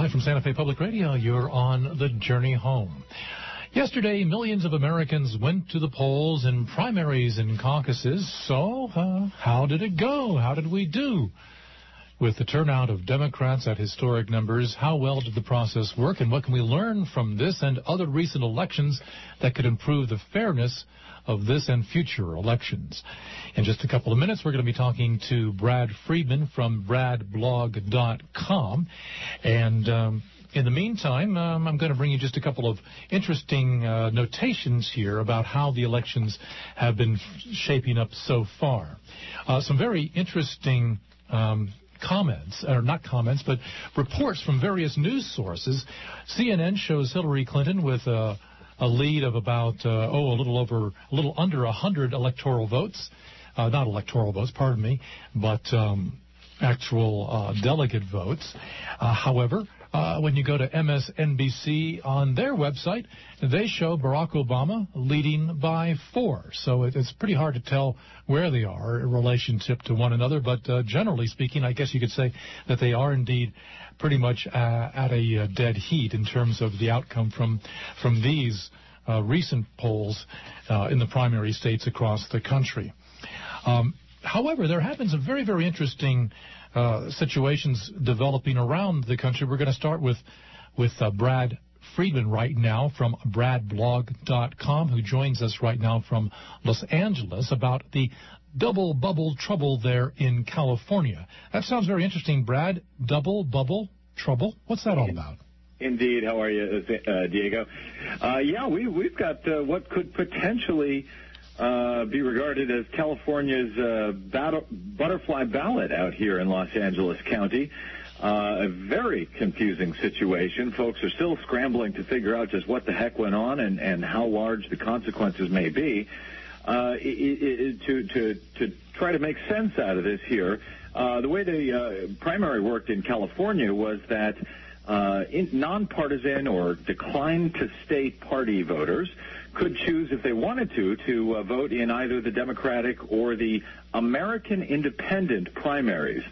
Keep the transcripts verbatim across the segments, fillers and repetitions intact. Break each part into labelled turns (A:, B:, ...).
A: Live from Santa Fe Public Radio, you're on the journey home. Yesterday, millions of Americans went to the polls in primaries and caucuses. So, uh, how did it go? How did we do? With the turnout of Democrats at historic numbers, how well did the process work, and what can we learn from this and other recent elections that could improve the fairness of this and future elections? In just a couple of minutes, we're going to be talking to Brad Friedman from brad blog dot com. And um, in the meantime, um, I'm going to bring you just a couple of interesting uh, notations here about how the elections have been shaping up so far. Uh, some very interesting um comments, or not comments, but reports from various news sources. C N N shows Hillary Clinton with a, a lead of about, uh, oh, a little over, a little under one hundred electoral votes. Uh, not electoral votes, pardon me, but um, actual uh, delegate votes. Uh, however, uh, when you go to M S N B C on their website, they show Barack Obama leading by four. So it, it's pretty hard to tell where they are in relationship to one another. But uh, generally speaking, I guess you could say that they are indeed pretty much uh, at a uh, dead heat in terms of the outcome from from these uh, recent polls uh, in the primary states across the country. Um, however, there have been some very, very interesting uh, situations developing around the country. We're going to start with with uh, Brad Friedman right now from brad blog dot com, who joins us right now from Los Angeles about the double bubble trouble there in California. That sounds very interesting, Brad. Double bubble trouble? What's that all about?
B: Indeed. How are you, uh, Diego? Uh, yeah, we, we've got uh, what could potentially uh, be regarded as California's uh, battle, butterfly ballot out here in Los Angeles County. Uh, a very confusing situation. Folks are still scrambling to figure out just what the heck went on and, and how large the consequences may be. Uh, it, it, to, to, to try to make sense out of this here, uh, the way the uh, primary worked in California was that uh, in nonpartisan or declined-to-state party voters could choose, if they wanted to, to uh, vote in either the Democratic or the American Independent primaries.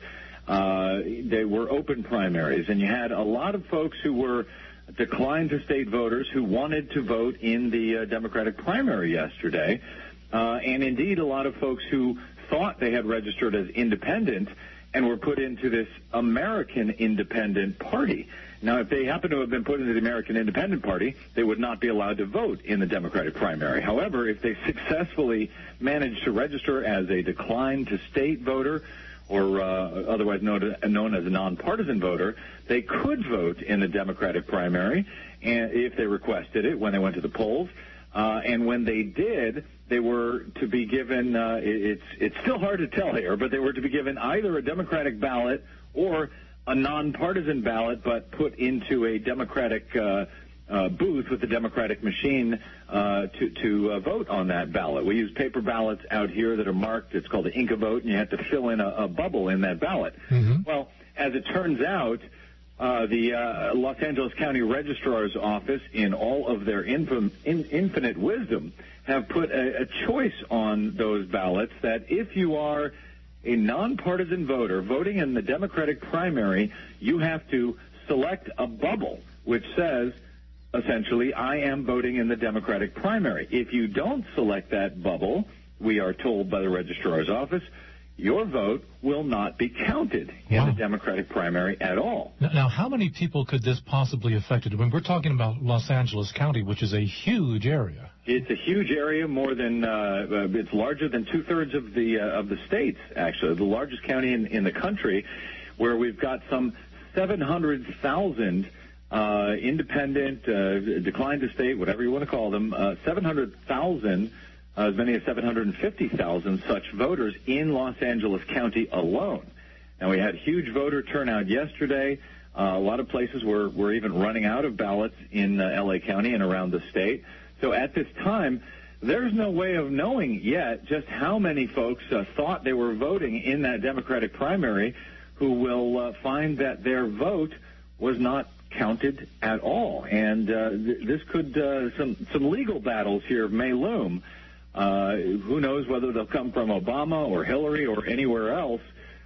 B: Uh, they were open primaries, and you had a lot of folks who were declined-to-state voters who wanted to vote in the uh, Democratic primary yesterday, uh, and indeed a lot of folks who thought they had registered as independent and were put into this American Independent Party. Now, if they happen to have been put into the American Independent Party, they would not be allowed to vote in the Democratic primary. However, if they successfully managed to register as a declined-to-state voter, or uh, otherwise known, known as a nonpartisan voter, they could vote in the Democratic primary and if they requested it when they went to the polls. Uh, and when they did, they were to be given, uh, it's, it's still hard to tell here, but they were to be given either a Democratic ballot or a nonpartisan ballot, but put into a Democratic uh, uh, booth with the Democratic machine uh, to, to uh, vote on that ballot. We use paper ballots out here that are marked. It's called the Inca vote, and you have to fill in a, a bubble in that ballot. Mm-hmm. Well, as it turns out, uh, the uh, Los Angeles County Registrar's Office, in all of their infin- in, infinite wisdom, have put a, a choice on those ballots that if you are a nonpartisan voter voting in the Democratic primary, you have to select a bubble which says, essentially, I am voting in the Democratic primary. If you don't select that bubble, we are told by the Registrar's Office, your vote will not be counted in wow. the Democratic primary at all.
A: Now, now, how many people could this possibly affect? I mean, we're talking about Los Angeles County, which is a huge area.
B: It's a huge area, more than, uh, it's larger than two-thirds of the uh, of the states, actually, the largest county in, in the country, where we've got some seven hundred thousand Uh, independent, uh, declined to state, whatever you want to call them, uh, seven hundred thousand, uh, as many as seven hundred fifty thousand such voters in Los Angeles County alone. Now, we had huge voter turnout yesterday. Uh, a lot of places were, were even running out of ballots in uh, L A County and around the state. So at this time, there's no way of knowing yet just how many folks uh, thought they were voting in that Democratic primary who will uh, find that their vote was not counted at all, and uh, th- this could uh, some some legal battles here may loom. Uh, who knows whether they'll come from Obama or Hillary or anywhere else?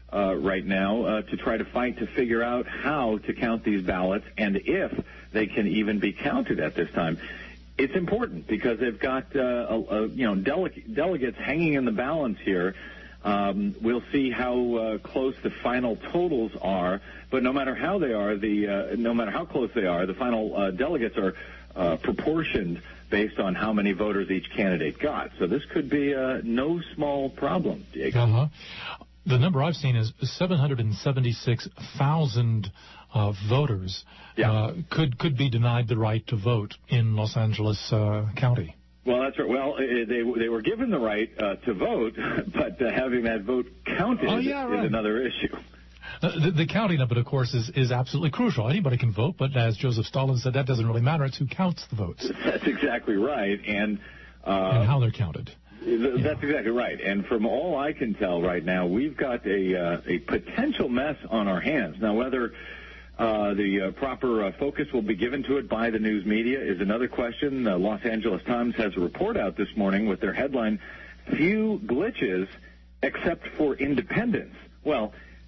B: uh, right now uh, to try to fight to figure out how to count these ballots and if they can even be counted at this time. It's important because they've got uh, a, a, you know dele- delegates hanging in the balance here. Um, we'll see how uh, close the final totals are, but no matter how they are, the uh, no matter how close they are, the final uh, delegates are uh, proportioned based on how many voters each candidate got. So this could be uh, no small problem, Diego.
A: Uh-huh. The number I've seen is seven hundred seventy-six thousand uh, voters
B: yeah.
A: uh, could could be denied the right to vote in Los Angeles uh, County.
B: Well, that's right. Well, they they were given the right uh, to vote, but uh, having that vote counted
A: oh, yeah, right.
B: is another issue.
A: Uh, the, the counting of it, of course, is, is absolutely crucial. Anybody can vote, but as Joseph Stalin said, that doesn't really matter. It's who counts the votes.
B: That's exactly right, and uh,
A: and how they're counted.
B: Th-
A: yeah.
B: That's exactly right. And from all I can tell right now, we've got a uh, a potential mess on our hands. Now, whether Uh, the uh, proper uh, focus will be given to it by the news media is another question. Uh, Los Angeles Times has a report out this morning with their headline, "Few glitches except for independents." Well,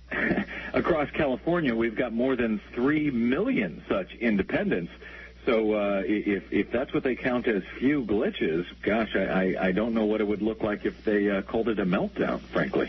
B: across California, we've got more than three million such independents. So uh, if, if that's what they count as few glitches, gosh, I, I, I don't know what it would look like if they uh, called it a meltdown, frankly.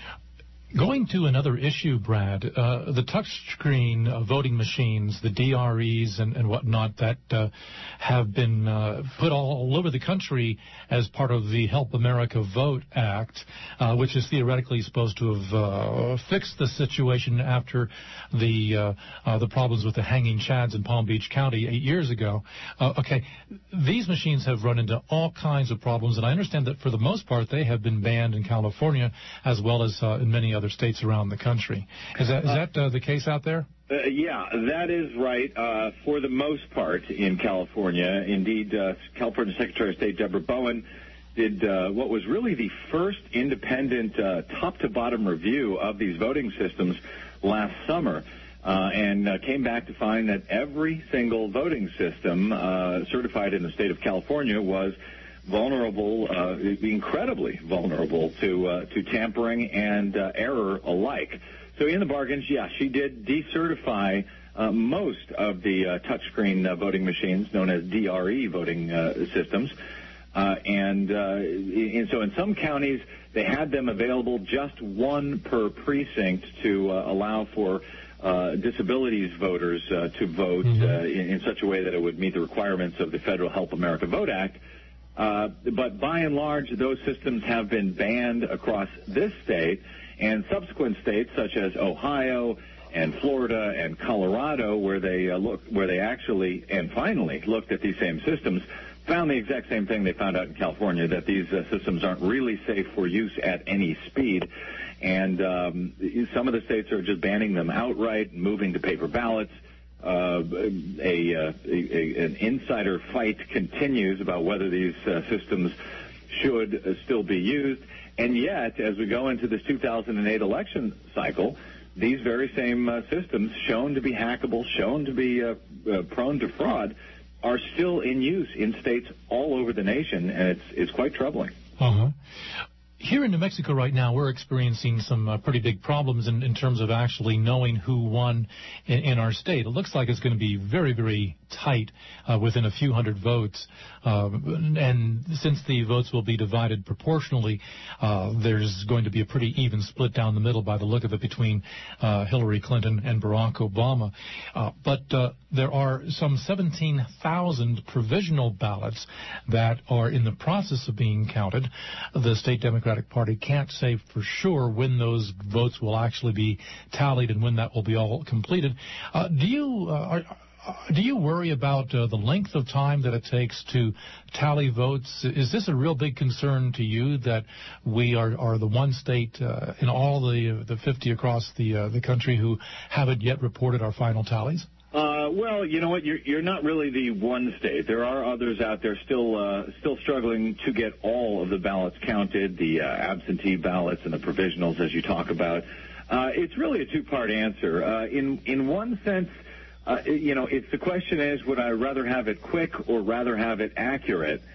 A: Going to another issue, Brad, uh, the touchscreen uh, voting machines, the D R Es and, and whatnot that uh, have been uh, put all over the country as part of the Help America Vote Act, uh, which is theoretically supposed to have uh, fixed the situation after the uh, uh, the problems with the hanging chads in Palm Beach County eight years ago. Uh, okay, these machines have run into all kinds of problems, and I understand that for the most part they have been banned in California as well as uh, in many other states around the country. Is that is that uh, the case out there?
B: Uh, yeah, that is right. Uh, for the most part in California, indeed, uh, California Secretary of State Deborah Bowen did uh, what was really the first independent uh, top-to-bottom review of these voting systems last summer, uh, and uh, came back to find that every single voting system uh, certified in the state of California was vulnerable, uh, incredibly vulnerable to uh, to tampering and uh, error alike. So in the bargains, yeah, she did decertify uh, most of the uh, touchscreen uh, voting machines, known as D R E voting uh, systems. Uh, and, uh, and so in some counties, they had them available, just one per precinct, to uh, allow for uh, disabilities voters uh, to vote mm-hmm. uh, in, in such a way that it would meet the requirements of the Federal Help America Vote Act. Uh, but by and large, those systems have been banned across this state, and subsequent states such as Ohio and Florida and Colorado, where they uh, look, where they actually and finally looked at these same systems, found the exact same thing they found out in California, that these uh, systems aren't really safe for use at any speed. And um, some of the states are just banning them outright, moving to paper ballots. Uh, a, uh, a, a an insider fight continues about whether these uh, systems should uh, still be used. And yet, as we go into this two thousand eight election cycle, these very same uh, systems, shown to be hackable, shown to be uh, uh, prone to fraud, are still in use in states all over the nation, and it's it's quite troubling.
A: Uh-huh. Here in New Mexico right now, we're experiencing some uh, pretty big problems in, in terms of actually knowing who won in, in our state. It looks like it's going to be very, very tight uh, within a few hundred votes. Uh, and since the votes will be divided proportionally, uh, there's going to be a pretty even split down the middle by the look of it between uh, Hillary Clinton and Barack Obama. Uh, but uh, there are some seventeen thousand provisional ballots that are in the process of being counted. The State Democratic Party can't say for sure when those votes will actually be tallied and when that will be all completed. Uh, do you uh, are, do you worry about uh, the length of time that it takes to tally votes? Is this a real big concern to you that we are, are the one state uh, in all the the fifty across the uh, the country who haven't yet reported our final tallies?
B: Uh, well, you know what? You're, you're not really the one state. There are others out there still uh, still struggling to get all of the ballots counted, the uh, absentee ballots and the provisionals, as you talk about. Uh, it's really a two-part answer. Uh, in in one sense, uh, you know, it's the question is, would I rather have it quick or rather have it accurate?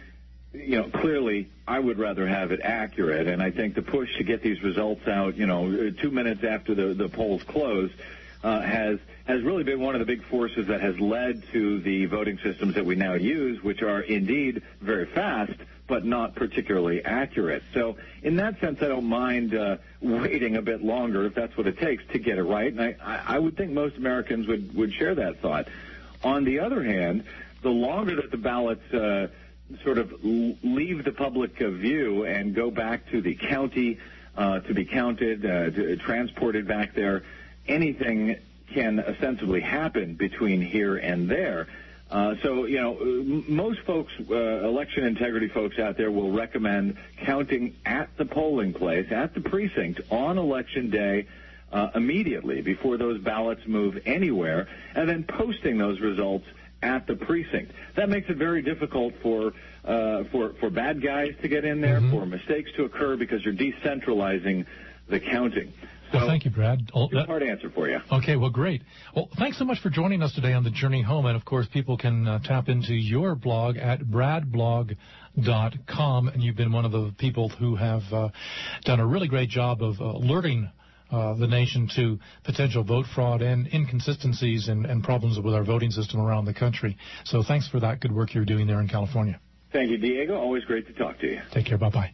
B: you know, clearly I would rather have it accurate, and I think the push to get these results out, you know, two minutes after the, the polls close uh, has has really been one of the big forces that has led to the voting systems that we now use, which are indeed very fast, but not particularly accurate. So in that sense, I don't mind uh, waiting a bit longer if that's what it takes to get it right, and I, I would think most Americans would, would share that thought. On the other hand, the longer that the ballots uh, sort of leave the public view and go back to the county uh, to be counted, uh, to, transported back there, anything can ostensibly happen between here and there. Uh, so, you know, most folks, uh, election integrity folks out there will recommend counting at the polling place, at the precinct, on Election Day uh, immediately before those ballots move anywhere, and then posting those results at the precinct. That makes it very difficult for uh, for for bad guys to get in there, mm-hmm. for mistakes to occur, because you're decentralizing the counting. So,
A: well, thank you, Brad.
B: Oh, that, hard answer for you.
A: Okay, well, great. Well, thanks so much for joining us today on The Journey Home. And, of course, people can uh, tap into your blog at brad blog dot com. And you've been one of the people who have uh, done a really great job of uh, alerting uh, the nation to potential vote fraud and inconsistencies and, and problems with our voting system around the country. So thanks for that good work you're doing there in California.
B: Thank you, Diego. Always great to talk to you.
A: Take care. Bye-bye.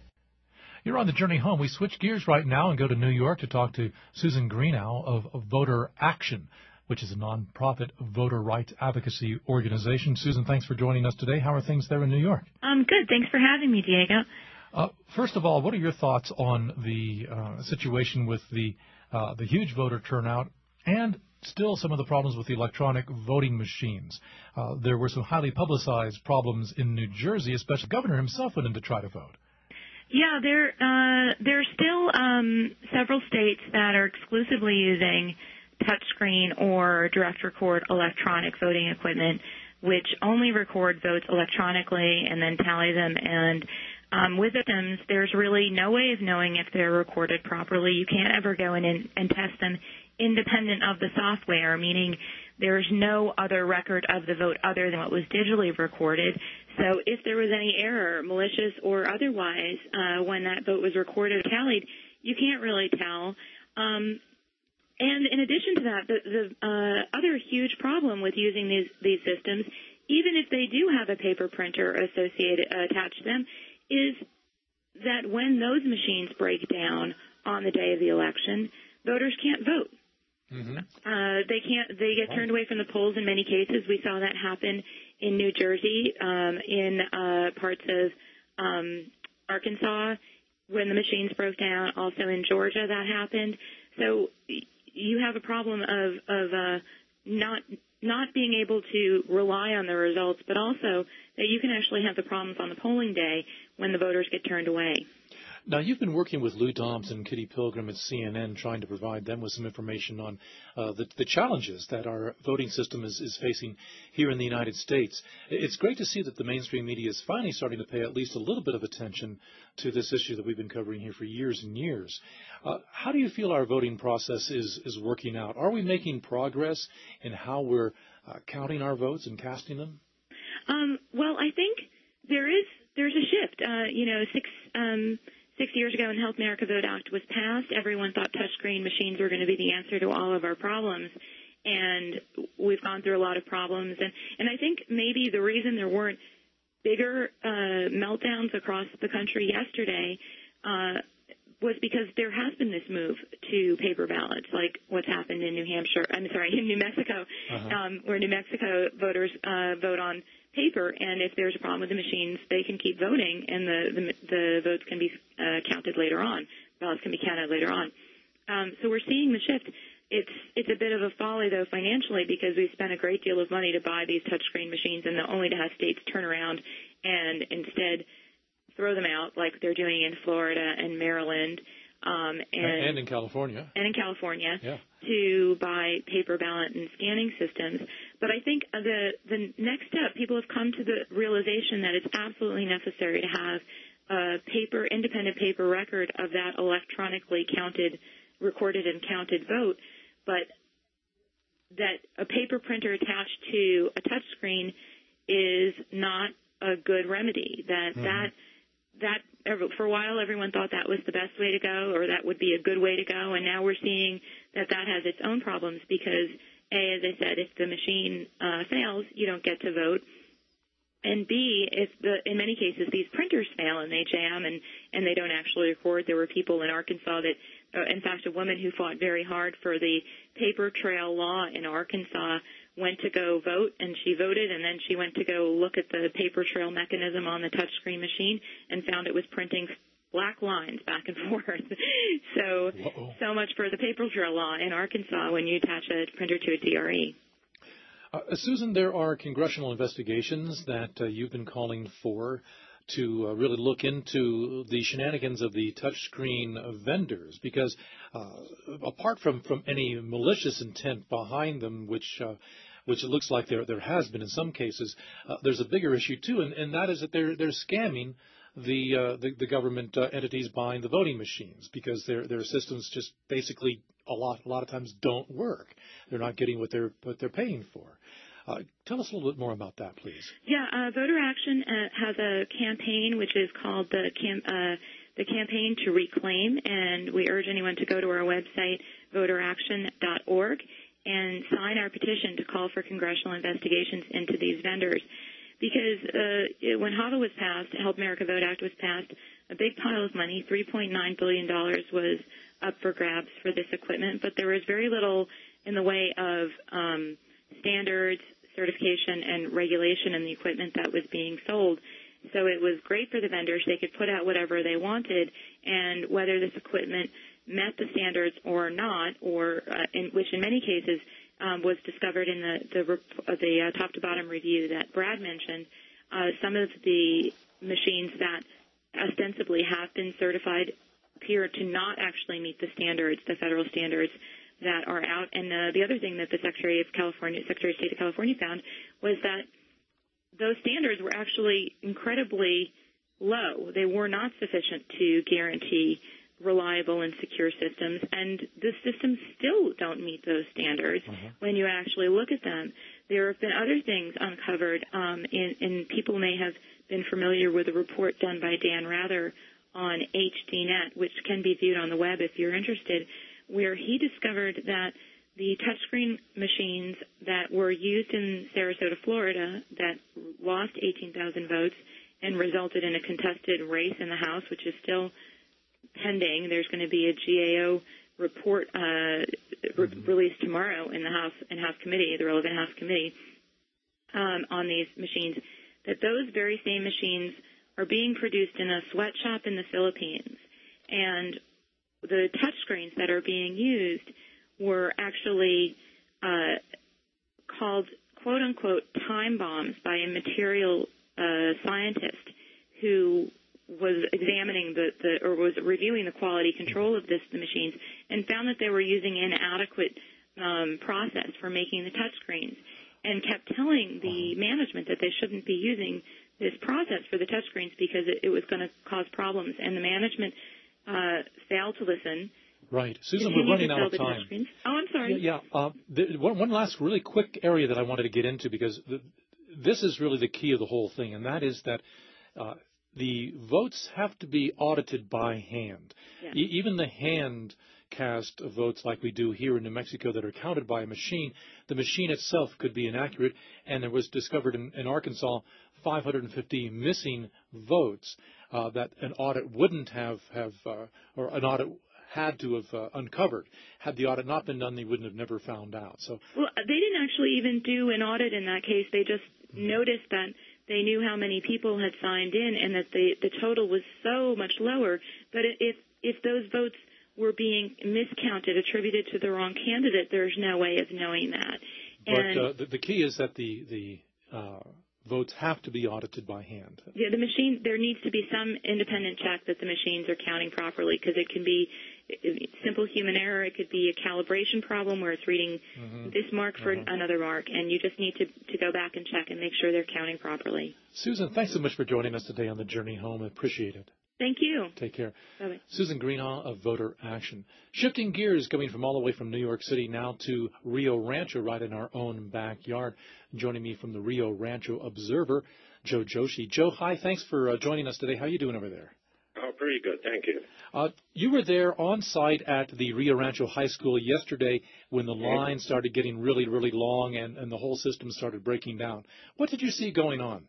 A: You're on The Journey Home. We switch gears right now and go to New York to talk to Susan Greenow of, of Voter Action, which is a nonprofit voter rights advocacy organization. Susan, thanks for joining us today. How are things there in New York?
C: Um, good. Thanks for having me, Diego.
A: Uh, first of all, what are your thoughts on the uh, situation with the uh, the huge voter turnout and still some of the problems with the electronic voting machines? Uh, there were some highly publicized problems in New Jersey, especially the governor himself went in to try to vote.
C: Yeah, there uh, there are still um, several states that are exclusively using touchscreen or direct record electronic voting equipment, which only record votes electronically and then tally them. And um, with systems, there's really no way of knowing if they're recorded properly. You can't ever go in and, and test them independent of the software, meaning there's no other record of the vote other than what was digitally recorded. So if there was any error, malicious or otherwise, uh, when that vote was recorded or tallied, you can't really tell. Um, and in addition to that, the, the uh, other huge problem with using these, these systems, even if they do have a paper printer associated uh, attached to them, is that when those machines break down on the day of the election, voters can't vote. Mm-hmm. Uh, they can't. They get turned away from the polls in many cases. We saw that happen in New Jersey, um, in uh, parts of um, Arkansas when the machines broke down. Also in Georgia, that happened. So you have a problem of of uh, not not being able to rely on the results, but also that you can actually have the problems on the polling day when the voters get turned away.
A: Now, you've been working with Lou Dobbs and Kitty Pilgrim at C N N, trying to provide them with some information on uh, the, the challenges that our voting system is, is facing here in the United States. It's great to see that the mainstream media is finally starting to pay at least a little bit of attention to this issue that we've been covering here for years and years. Uh, how do you feel our voting process is, is working out? Are we making progress in how we're uh, counting our votes and casting them?
C: Um, well, I think there is there's a shift. Uh, you know, six. Um, Six years ago when the Help America Vote Act was passed, everyone thought touchscreen machines were going to be the answer to all of our problems. And we've gone through a lot of problems. And, and I think maybe the reason there weren't bigger uh, meltdowns across the country yesterday uh, was because there has been this move to paper ballots, like what's happened in New Hampshire, I'm sorry, in New Mexico, uh-huh. um, where New Mexico voters uh, vote on paper, and if there's a problem with the machines, they can keep voting, and the the, the votes can be uh, counted later on. Ballots can be counted later on. Um, so we're seeing the shift. It's it's a bit of a folly, though, financially, because we spent a great deal of money to buy these touchscreen machines, and only to have states turn around and instead throw them out, like they're doing in Florida and Maryland. Um, and,
A: and in California.
C: And in California,
A: yeah.
C: to buy paper ballot and scanning systems. But I think the the next step, people have come to the realization that it's absolutely necessary to have a paper, independent paper record of that electronically counted, recorded and counted vote, but that a paper printer attached to a touchscreen is not a good remedy. That mm-hmm. that that for a while everyone thought that was the best way to go, or that would be a good way to go, and now we're seeing that that has its own problems because, A, as I said, if the machine uh, fails, you don't get to vote. And B, if the, in many cases these printers fail and they jam and, and they don't actually record. There were people in Arkansas that, uh, in fact, a woman who fought very hard for the paper trail law in Arkansas went to go vote, and she voted, and then she went to go look at the paper trail mechanism on the touchscreen machine and found it was printing black lines back and forth. so, Uh-oh. so much for the paper trail law in Arkansas when you attach a printer to a D R E.
A: Uh, Susan, there are congressional investigations that uh, you've been calling for to uh, really look into the shenanigans of the touchscreen vendors, because uh, apart from, from any malicious intent behind them, which uh, which it looks like there there has been in some cases, uh, there's a bigger issue too, and, and that is that they're they're scamming the uh, the, the government uh, entities buying the voting machines, because their their systems just basically a lot a lot of times don't work. They're not getting what they're what they're paying for. Uh, tell us a little bit more about that, please.
C: Yeah, uh, Voter Action uh, has a campaign which is called the cam- uh, the Campaign to Reclaim, and we urge anyone to go to our website, voter action dot org, and sign our petition to call for congressional investigations into these vendors. Because uh, when HAVA was passed, Help America Vote Act was passed, a big pile of money, three point nine billion dollars, was up for grabs for this equipment, but there was very little in the way of um, standards, certification, and regulation in the equipment that was being sold. So it was great for the vendors. They could put out whatever they wanted, and whether this equipment met the standards or not, or uh, in, which in many cases um, was discovered in the the, uh, the uh, top-to-bottom review that Brad mentioned, uh, some of the machines that ostensibly have been certified appear to not actually meet the standards, the federal standards that are out. And uh, the other thing that the Secretary of California, Secretary of State of California found was that those standards were actually incredibly low. They were not sufficient to guarantee reliable and secure systems, and the systems still don't meet those standards uh-huh. when you actually look at them. There have been other things uncovered, um, in, and people may have been familiar with a report done by Dan Rather on H D net, which can be viewed on the web if you're interested, where he discovered that the touchscreen machines that were used in Sarasota, Florida, that lost eighteen thousand votes and resulted in a contested race in the House, which is still pending. There's going to be a G A O report uh, re- released tomorrow in the House in House Committee, the relevant House Committee, um, on these machines. That those very same machines are being produced in a sweatshop in the Philippines, and the touchscreens that are being used were actually uh, called quote-unquote time bombs by a material uh, scientist who was examining the, the or was reviewing the quality control of this the machines and found that they were using inadequate um, process for making the touchscreens, and kept telling the management that they shouldn't be using this process for the touchscreens because it, it was going to cause problems, and the management uh, failed to listen.
A: Right. Susan, we're running out of time.
C: Oh, I'm sorry.
A: Yeah. yeah. Uh, the, one, one last really quick area that I wanted to get into, because the, this is really the key of the whole thing, and that is that uh, the votes have to be audited by hand.
C: Yeah.
A: E- even the hand cast of votes like we do here in New Mexico that are counted by a machine, the machine itself could be inaccurate, and there was discovered in, in Arkansas five hundred fifty missing votes uh, that an audit wouldn't have, have uh, or an audit had to have uh, uncovered. Had the audit not been done, they wouldn't have never found out. So,
C: well, they didn't actually even do an audit in that case. They just mm-hmm. noticed that they knew how many people had signed in and that the, the total was so much lower. But if if those votes were being miscounted, attributed to the wrong candidate, there's no way of knowing that.
A: But
C: and,
A: uh, the, the key is that the the uh, votes have to be audited by hand.
C: Yeah, the machine. There needs to be some independent check that the machines are counting properly, because it can be simple human error. It could be a calibration problem where it's reading mm-hmm. this mark for mm-hmm. another mark, and you just need to, to go back and check and make sure they're counting properly.
A: Susan, thanks so much for joining us today on the Journey Home. I appreciate it.
C: Thank you.
A: Take care.
C: Bye-bye.
A: Susan Greenhaw of Voter Action. Shifting gears, coming from all the way from New York City now to Rio Rancho, right in our own backyard. Joining me from the Rio Rancho Observer, Joe Joshi. Joe, hi. Thanks for uh, joining us today. How are you doing over there?
D: Oh, pretty good. Thank you.
A: Uh, you were there on site at the Rio Rancho High School yesterday when the line started getting really, really long and, and the whole system started breaking down. What did you see going on?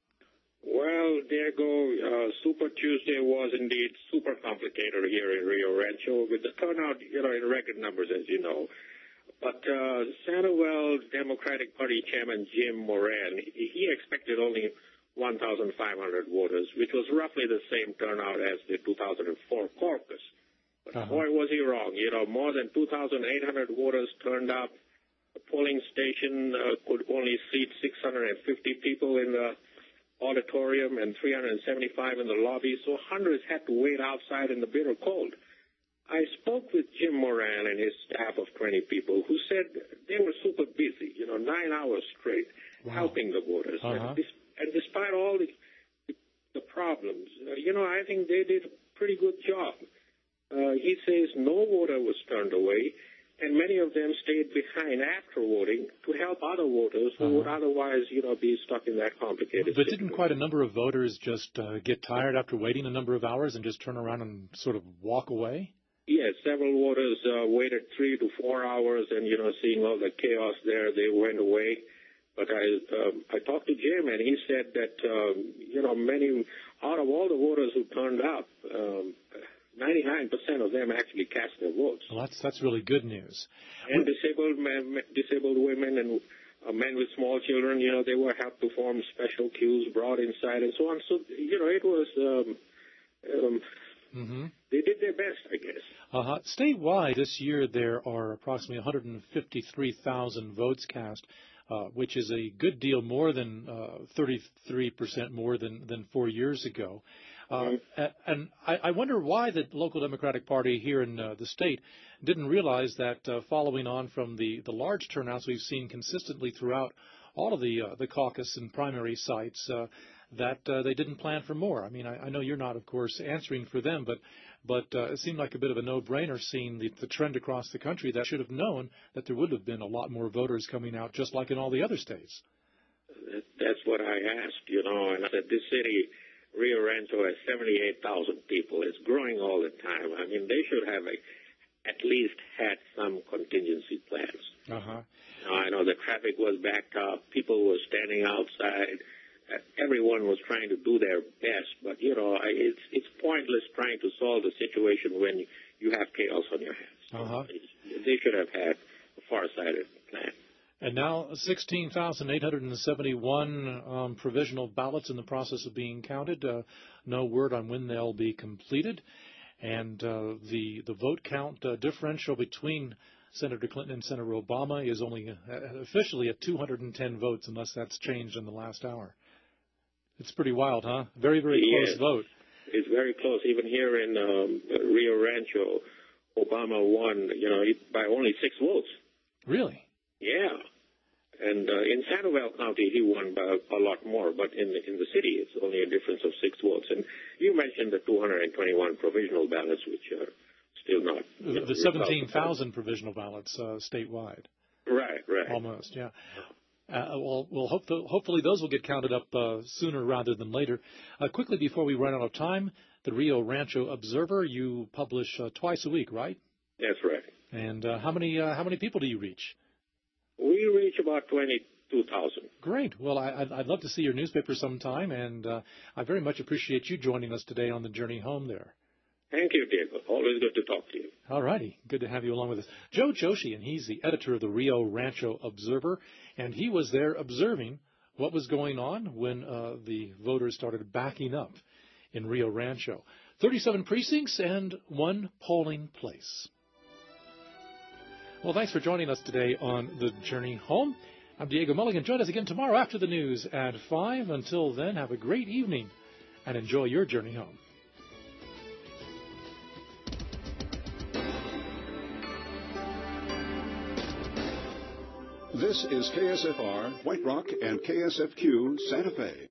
D: Well, there you go. Uh, Super Tuesday was indeed super complicated here in Rio Rancho with the turnout, you know, in record numbers, as you know. But uh, Sandoval Democratic Party Chairman Jim Moran, he expected only one thousand five hundred voters, which was roughly the same turnout as the two thousand four caucus. But uh-huh. boy, was he wrong. You know, more than two thousand eight hundred voters turned up. The polling station uh, could only seat six hundred fifty people in the auditorium and three hundred seventy-five in the lobby, so hundreds had to wait outside in the bitter cold. I spoke with Jim Moran and his staff of twenty people who said they were super busy, you know, nine hours straight, wow. helping the voters.
A: Uh-huh.
D: And, dis- and despite all the, the, the problems, uh, you know, I think they did a pretty good job. Uh, he says no voter was turned away, and many of them stayed behind after voting to help other voters who uh-huh. would otherwise, you know, be stuck in that complicated
A: But
D: situation.
A: didn't quite a number of voters just uh, get tired after waiting a number of hours and just turn around and sort of walk away?
D: Yes, several voters uh, waited three to four hours, and, you know, seeing all the chaos there, they went away. But I um, I talked to Jim, and he said that, um, you know, many, out of all the voters who turned up, um, ninety-nine percent of them actually cast their votes.
A: Well, that's that's really good news.
D: And disabled men, disabled women and uh, men with small children, you know, they were helped to form special queues, brought inside, and so on. So, you know, it was, um, um, mm-hmm. they did their best, I guess.
A: Uh-huh. Statewide, this year there are approximately one hundred fifty-three thousand votes cast, uh, which is a good deal more than uh, thirty-three percent more than, than four years ago. Uh, mm-hmm. And I, I wonder why the local Democratic Party here in uh, the state didn't realize that uh, following on from the, the large turnouts we've seen consistently throughout all of the uh, the caucus and primary sites, uh, that uh, they didn't plan for more. I mean, I, I know you're not, of course, answering for them, but but uh, it seemed like a bit of a no-brainer seeing the, the trend across the country that should have known that there would have been a lot more voters coming out, just like in all the other states.
D: That's what I asked, you know, and I said this city, Rio Rancho, has seventy-eight thousand people. It's growing all the time. I mean, they should have a, at least had some contingency plans.
A: Uh-huh.
D: You know, I know the traffic was backed up. People were standing outside. Everyone was trying to do their best, but, you know, it's it's pointless trying to solve the situation when you have chaos on your hands.
A: Uh-huh.
D: They should have had a far-sighted plan.
A: And now sixteen thousand eight hundred seventy-one um, provisional ballots in the process of being counted. Uh, no word on when they'll be completed. And uh, the, the vote count uh, differential between Senator Clinton and Senator Obama is only uh, officially at two hundred ten votes, unless that's changed in the last hour. It's pretty wild, huh? Very, very close
D: yes.
A: vote.
D: It's very close. Even here in um, Rio Rancho, Obama won, you know, by only six votes.
A: Really?
D: Yeah. And uh, in Sandoval County, he won by a lot more, but in the, in the city, it's only a difference of six votes. And you mentioned the two hundred twenty-one provisional ballots, which are still not.
A: The, know, the seventeen thousand provisional ballots uh, statewide.
D: Right, right.
A: Almost, yeah. Uh, well, well hope the, hopefully those will get counted up uh, sooner rather than later. Uh, quickly, before we run out of time, the Rio Rancho Observer, you publish uh, twice a week, right?
D: That's right.
A: And uh, how many uh, how many people do you reach?
D: We reach about twenty-two thousand.
A: Great. Well, I, I'd, I'd love to see your newspaper sometime, and uh, I very much appreciate you joining us today on the journey home there.
D: Thank you, Diego. Always good to talk to you.
A: All righty. Good to have you along with us. Joe Joshi, and he's the editor of the Rio Rancho Observer, and he was there observing what was going on when uh, the voters started backing up in Rio Rancho. thirty-seven precincts and one polling place. Well, thanks for joining us today on The Journey Home. I'm Diego Mulligan. Join us again tomorrow after the news at five. Until then, have a great evening and enjoy your journey home.
E: This is K S F R, White Rock, and K S F Q, Santa Fe.